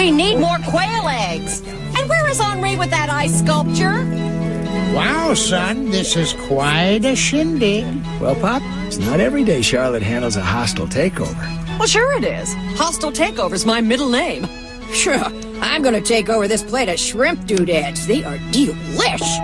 We need more quail eggs. And where is Henri with that ice sculpture? Wow, son, this is quite a shindig. Well, Pop, it's not every day Charlotte handles a hostile takeover. Well, sure it is. Hostile Takeover's my middle name. Sure, I'm gonna take over this plate of shrimp doodads. They are delish.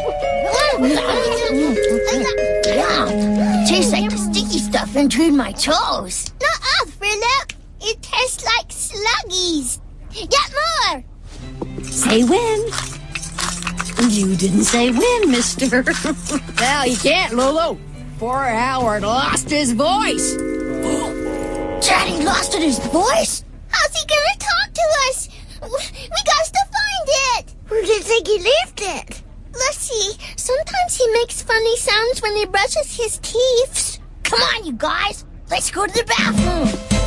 Tastes like the sticky stuff between my toes. Nuh-uh, Philip. It tastes like sluggies. Get more. Say when. You didn't say when, mister. Well, you can't, Lulu. Poor Howard lost his voice. Daddy lost his voice? How's he gonna talk to us? We got to find it. Where do you think he left it? Let's see. Sometimes he makes funny sounds when he brushes his teeth. Come on, you guys. Let's go to the bathroom.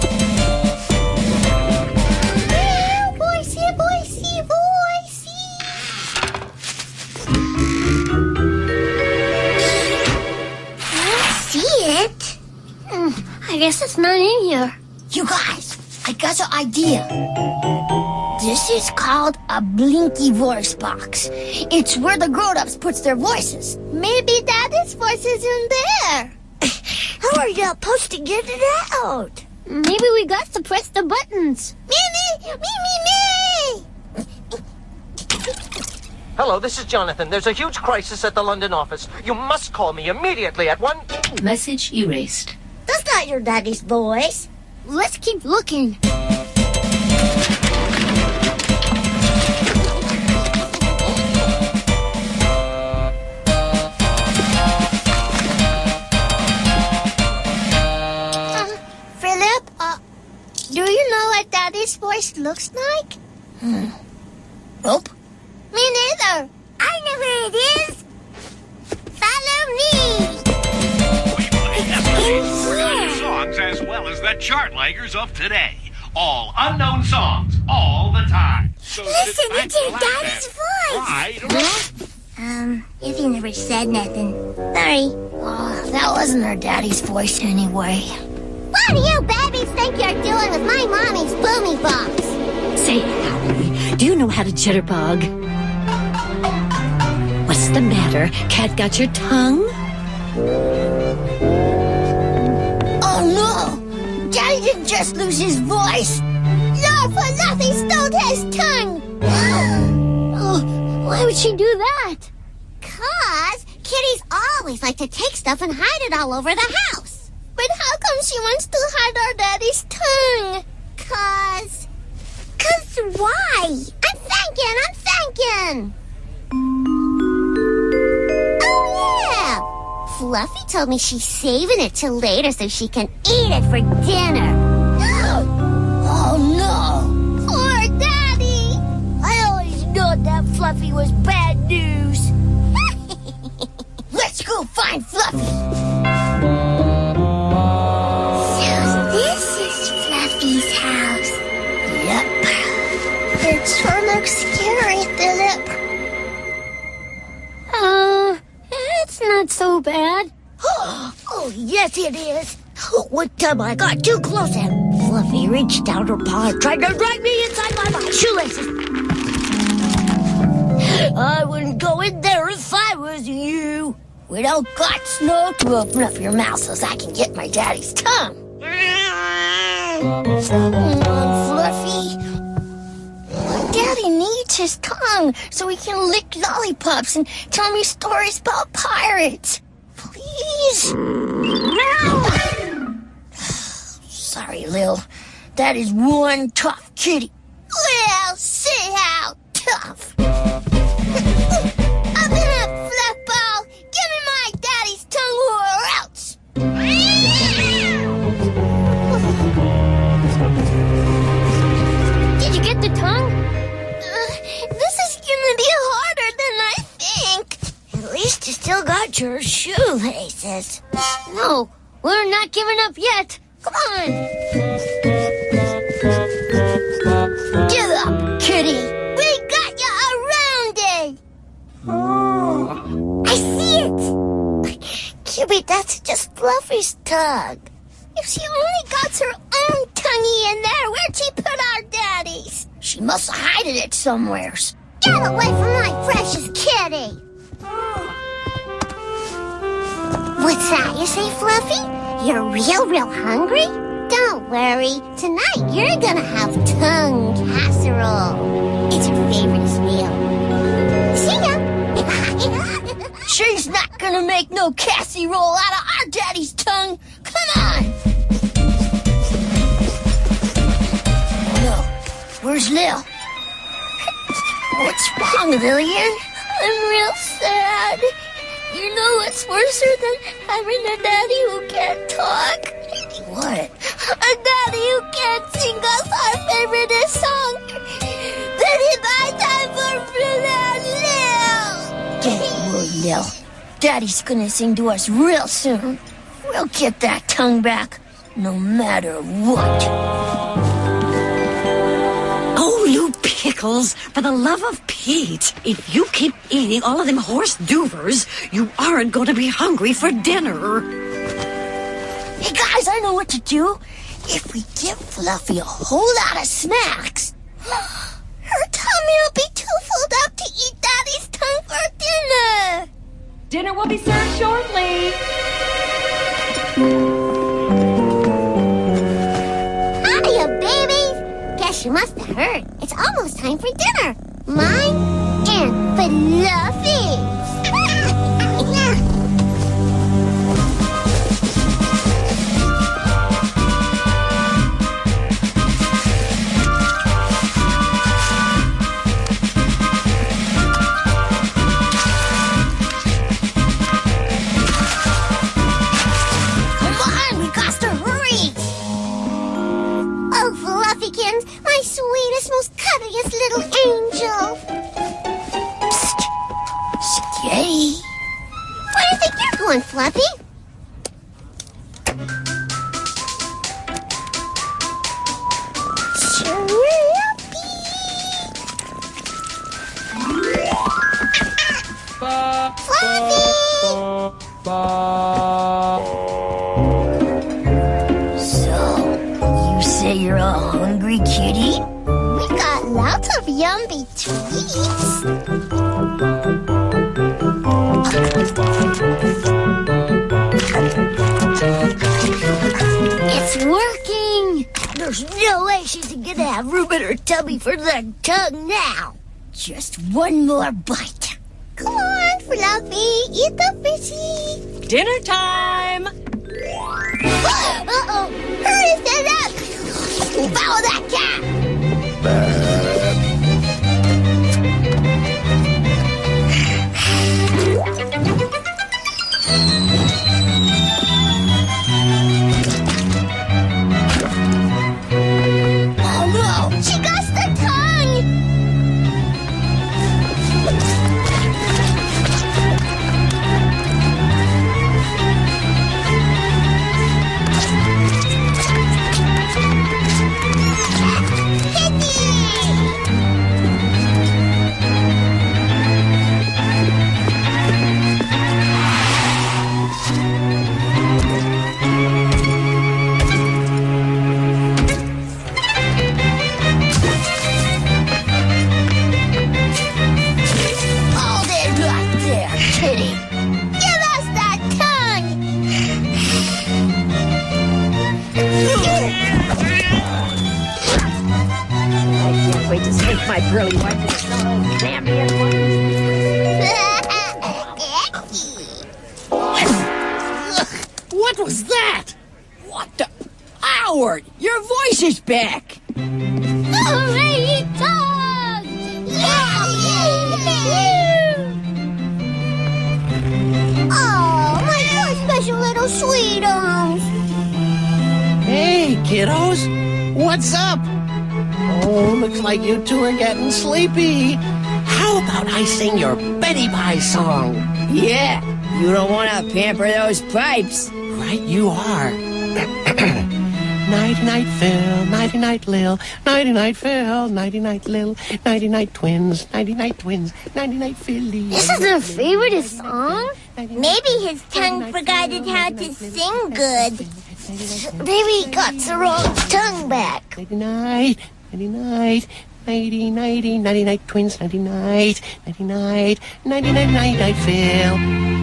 Voicey, voicey, voicey. I don't see it. I guess it's not in here. You guys, I got an idea. This is called a Blinky voice box. It's where the grown-ups puts their voices. Maybe Daddy's voice is in there. How are you supposed to get it out? Maybe we got to press the buttons. Me. Hello, this is Jonathan. There's a huge crisis at the London office. You must call me immediately at 1... Message erased. That's not your daddy's voice. Let's keep looking. Philip, do you know what Daddy's voice looks like? Nope. Me neither. I know where it is. Follow me. Songs as well as the chart leggers of today. All unknown songs, all the time. So listen, it's your daddy's voice. If he never said nothing. Sorry. Oh, that wasn't our daddy's voice anyway. What do you babies think you're doing with my mommy's boomy box? Say, Howie, do you know how to jitterbug? What's the matter? Cat got your tongue? Oh no! Daddy didn't just lose his voice. No, Fluffy stole his tongue. Oh, why would she do that? 'Cause kitties always like to take stuff and hide it all over the house. But how come she wants to hide our daddy's tongue? 'Cause why? I'm thinking. Oh yeah! Fluffy told me she's saving it till later so she can eat it for dinner. Oh no! Poor Daddy! I always knew that Fluffy was bad news. Let's go find Fluffy. So this is Fluffy's house. Yep. It sure looks scary, Philip. It's not so bad. Oh, yes it is. One time I got too close and Fluffy reached out her paw and tried to drag me inside my shoelaces. I wouldn't go in there if I was you. We don't got snow to open up your mouth so I can get my daddy's tongue. Fluffy. Daddy needs his tongue so he can lick lollipops and tell me stories about pirates. Please. Sorry, Lil. That is one tough kitty. Well, see how tough. Open up, Fluffball. Give me my daddy's tongue or else. Did you get the tongue? This is gonna be harder than I think. At least you still got your shoelaces. No, we're not giving up yet. Come on. Get up, kitty. We got you around it. Oh, I see it. Cubie, that's just Fluffy's tongue. If she only got her own tonguey in there, where'd she put our daddy's? She must have hidden it somewheres. Get away from my precious kitty! What's that you say, Fluffy? You're real hungry? Don't worry. Tonight you're gonna have tongue casserole. It's your favorite meal. See ya! She's not gonna make no casserole out of our daddy's tongue. Come on! Lil, where's Lil? What's wrong, Lillian? I'm real sad. You know what's worse than having a daddy who can't talk? What? A daddy who can't sing us our favorite song. Then it's my time for Lil. Get it, Lil. Daddy's gonna sing to us real soon. We'll get that tongue back, no matter what. Oh, you pickles, for the love of Pete. If you keep eating all of them horse doovers, you aren't going to be hungry for dinner. Hey, guys, I know what to do. If we give Fluffy a whole lot of smacks, her tummy will be too filled up to eat Daddy's tongue for dinner. Dinner will be served shortly. Hiya, babies. Guess you must have heard. It's almost time for dinner. Mine and Fluffy's. My sweetest, most cuddliest little angel. Psst. Steady. Where do you think you're going, Fluffy? Fluffy! Say you're all hungry, kitty? We got lots of yummy treats. It's working. There's no way she's gonna have room in her tummy for the tongue now. Just one more bite. Come on, Fluffy, eat the fishy. Dinner time! Uh-oh, hurry, stand up! Follow that cat! Oh no! She got the tongue! My girly wife is so damn What was that? What the? Howard, your voice is back. Hooray, dog! Oh, my poor special little sweetums. Hey, kiddos. What's up? Oh, looks like you two are getting sleepy. How about I sing your Betty Pie song? Yeah, you don't want to pamper those pipes. Right you are. Nighty-night Phil, nighty-night Lil, nighty-night Phil, nighty-night Lil, nighty-night twins, nighty-night twins, nighty-night Philly. This is their favorite song? Maybe his tongue forgot how to sing good. Maybe he got the wrong tongue back. Nighty-night, nighty-night, Nighty, nighty, nighty, night, twins, nighty, night, nighty, night, nighty, night, night, night, Phil.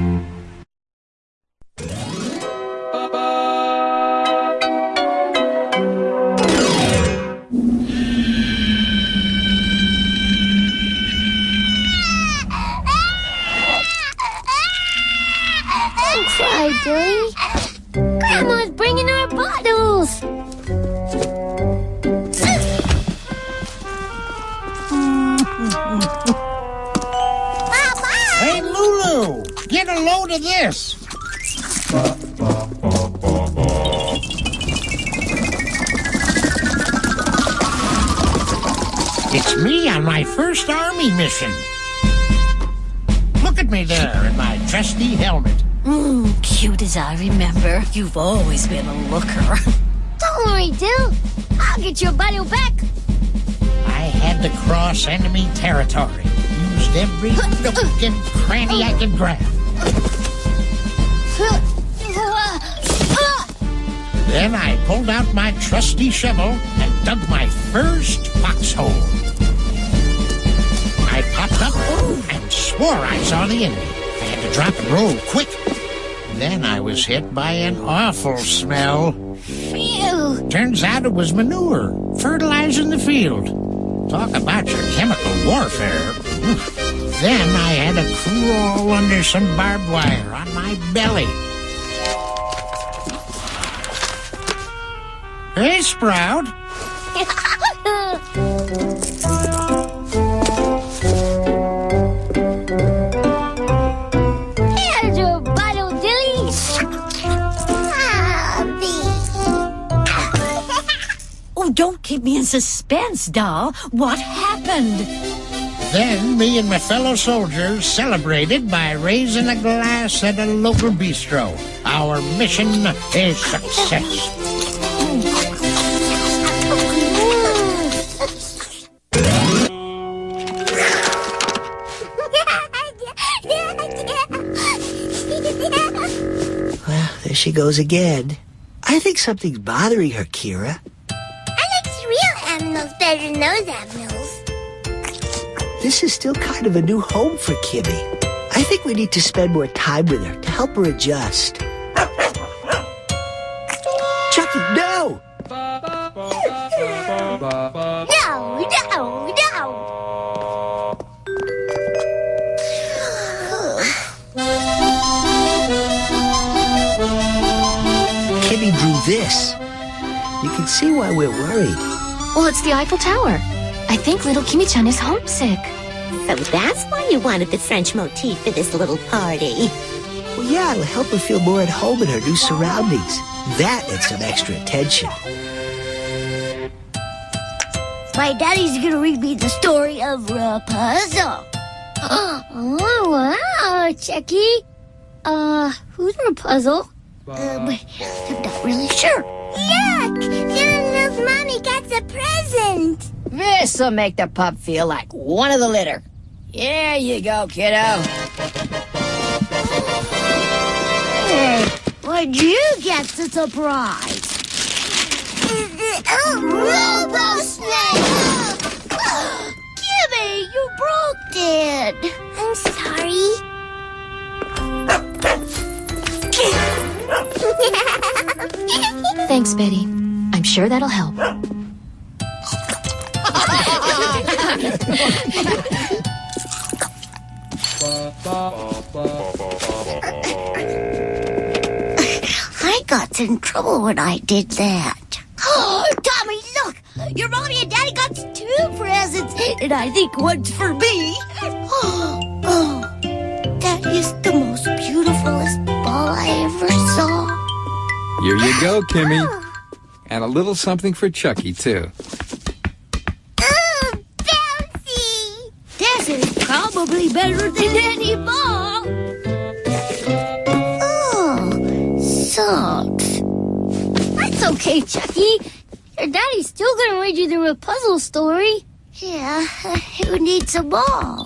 Don't cry, Dilly. Grandma's bringing our bottles. Hey, Lulu, get a load of this. It's me on my first army mission. Look at me there in my trusty helmet. Cute as I remember. You've always been a looker. Don't worry, Dill. I'll get your bottle back. I had to cross enemy territory. Used every nook and cranny I could grab. Then I pulled out my trusty shovel and dug my first foxhole. I popped up and swore I saw the enemy. I had to drop and roll quick. Then I was hit by an awful smell. Phew. Turns out it was manure, fertilizing the field. Talk about your chemical warfare. Then I had to crawl under some barbed wire on my belly. Hey, Sprout. Here's your bottle, Dilly. Oh, don't keep me in suspense, doll. What happened? Then me and my fellow soldiers celebrated by raising a glass at a local bistro. Our mission is success. Well, there she goes again. I think something's bothering her, Kira. I like real animals better than those animals. This is still kind of a new home for Kimmy. I think we need to spend more time with her to help her adjust. Chucky, no! No. Kimmy drew this. You can see why we're worried. Well, it's the Eiffel Tower. I think little Kimmy-chan is homesick. So that's why you wanted the French motif for this little party. Well, yeah, it'll help her feel more at home in her new surroundings. That and some extra attention. My daddy's gonna read me the story of Rapunzel. Oh, wow, Chucky. Who's Rapunzel? I'm not really sure. Look! Phil's mommy got a present. This'll make the pup feel like one of the litter. Here you go, kiddo. Hey, what'd you get to surprise? Robo-Snake! Kimmy, you broke it. I'm sorry. Thanks, Betty. I'm sure that'll help. I got in trouble when I did that. Oh, Tommy, look! Your mommy and daddy got 2 presents, and I think one's for me. Oh, that is the most beautifulest ball I ever saw. Here you go, Kimmy. And a little something for Chucky, too. Oh, bouncy! This is probably better than any ball. Oh, sucks. That's okay, Chucky. Your daddy's still gonna read you the Rapunzel story. Yeah, who needs a ball?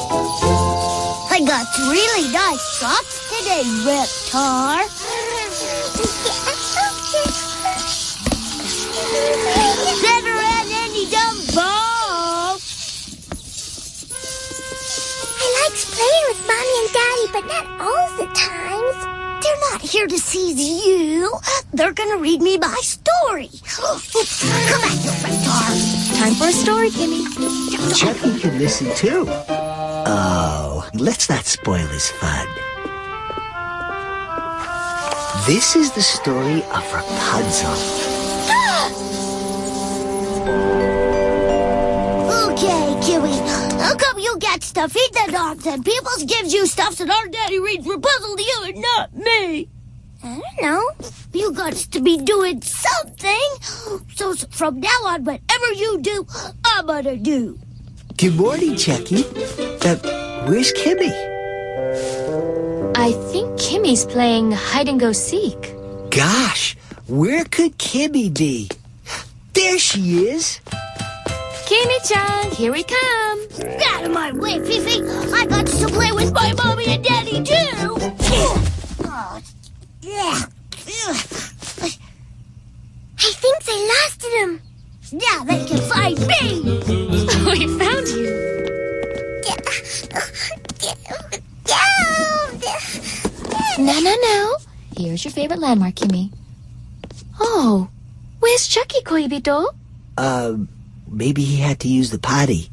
I got really nice socks today, Reptar. Better than any dumb ball. I like playing with Mommy and Daddy, but not all the times. They're not here to see you. They're gonna read me my story. Come back, you Reptar. Time for a story, Kimmy. Chucky can listen too. Oh, let's not spoil his fun. This is the story of Rapunzel. Okay, Kimmy. How come you get stuff in the dark and people gives you stuff and our daddy reads Rapunzel to you and not me? I don't know. You got to be doing something. So from now on, whatever you do, I'm gonna do. Good morning, Chucky. Where's Kimmy? I think Kimmy's playing hide-and-go-seek. Gosh, where could Kimmy be? There she is. Kimmy-chan, here we come. Get out of my way, Fifi. I got to play with my mommy and daddy, too. Oh, yeah. I think they lost him. Now they can find me. We found you. No. Here's your favorite landmark, Kimmy. Oh, where's Chucky, Koibito? Maybe he had to use the potty.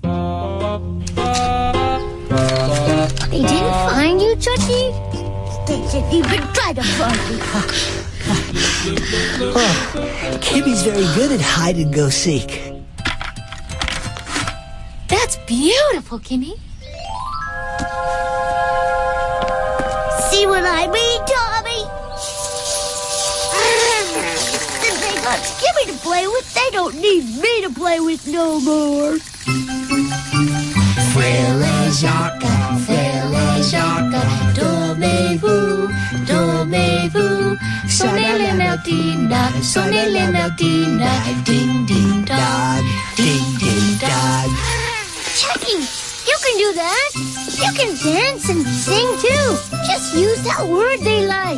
They didn't find you, Chucky? They didn't even try to find you. Oh, Kimmy's very good at hide-and-go-seek. That's beautiful, Kimmy. See what I mean, Tommy? Since they got Kimmy to play with, they don't need me to play with no more. Frère Jacques, dormez-vous, sonnez les Martina, ding, ding, dong, ding, ding, dong. Chucky, you can do that. You can dance and sing, too. Just use that word they like.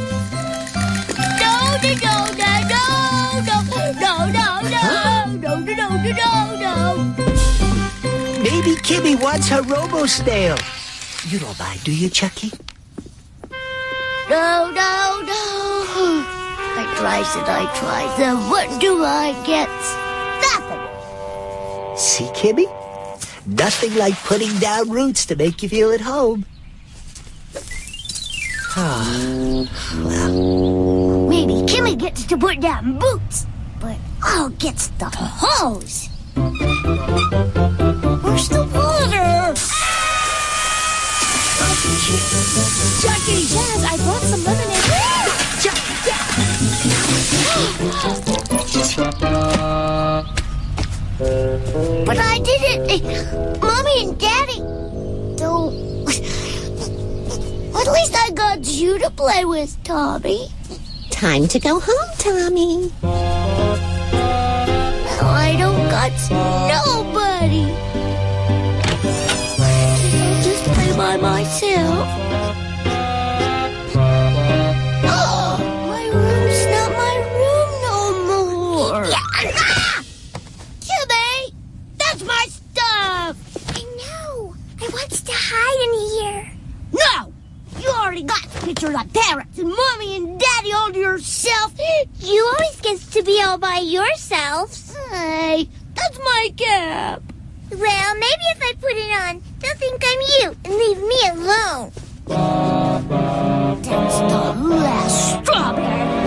No. Maybe Kimmy wants her robo-snail. You don't mind, do you, Chucky? No. I tries. Then what do I get? Nothing. See, Kimmy? Nothing like putting down roots to make you feel at home. Well, maybe Kimmy gets to put down boots, but I'll get the hose. Where's the water? Chucky, Jazz, I brought some lemonade. But I didn't. Mommy and Daddy. So, at least I got you to play with, Tommy. Time to go home, Tommy. Now I don't got nobody. I'll just play by myself. Oh, my room's not my room no more. Kimmy, that's my stuff. I know. I want to hide in here. No, you already got pictures of parents and Mommy and Daddy all to yourself. You always get to be all by yourselves. Hey, that's my cap. Well, maybe if I put it on, they'll think I'm you and leave me alone. That's the last strawberry.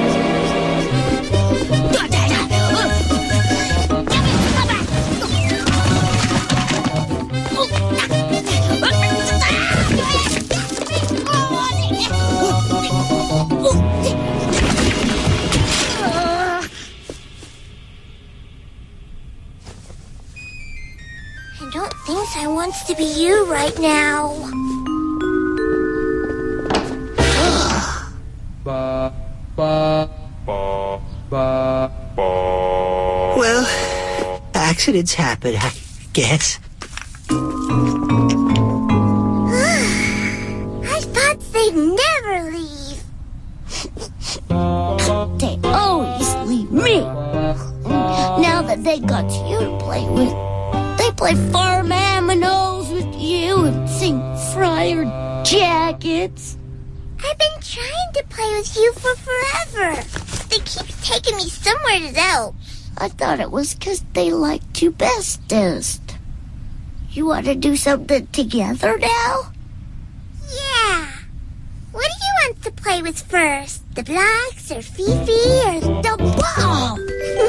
I don't think I want to be you right now. Well, accidents happen, I guess. I thought they'd never leave. they got you to play with. They play farm aminos with you and sing Friar Jackets. I've been trying to play with you for forever. They keep taking me somewhere else. I thought it was 'cause they liked you bestest. You want to do something together now? Yeah. What do you want to play with first? The blocks or Fifi or the ball?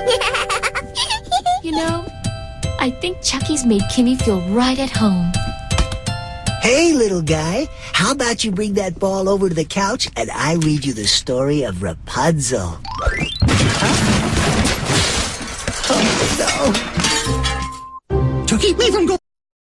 You know, I think Chucky's made Kimmy feel right at home. Hey, little guy, how about you bring that ball over to the couch and I read you the story of Rapunzel? Huh?